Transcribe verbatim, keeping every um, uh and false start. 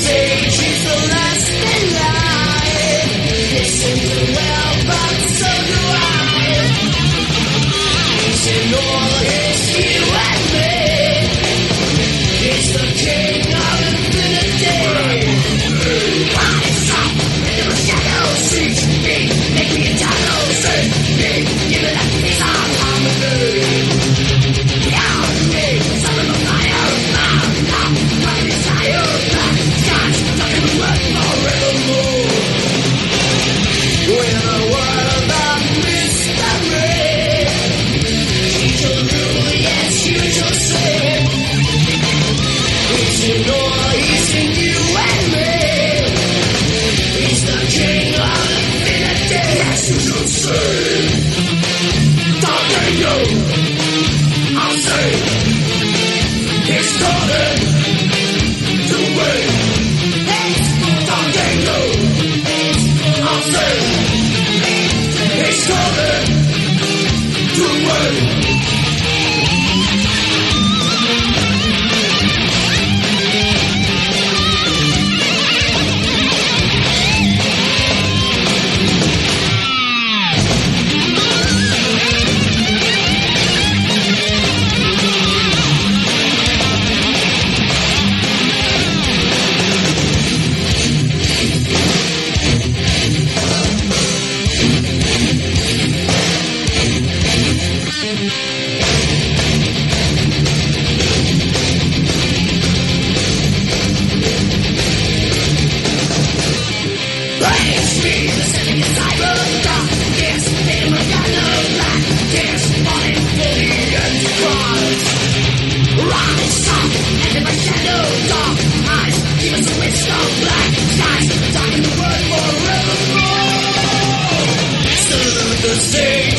stage is the last thing life. Listen to well, but so do I. It's in all it's you and me. It's the king of infinity. Rise up into the shadows, reach me, make me eternal, save me, give it a piece of harmony. Beyond me, summon the fire, found up, my desire, black skies, nothing worth forevermore. We're a world of mystery. He shall rule, yes, you shall say. He's in all, he's in you and me. He's the king of infinity. Yes, you shall say. Talking you, I'll say. He's calling to wait. Talking you, I'll say. He's calling to wait. Say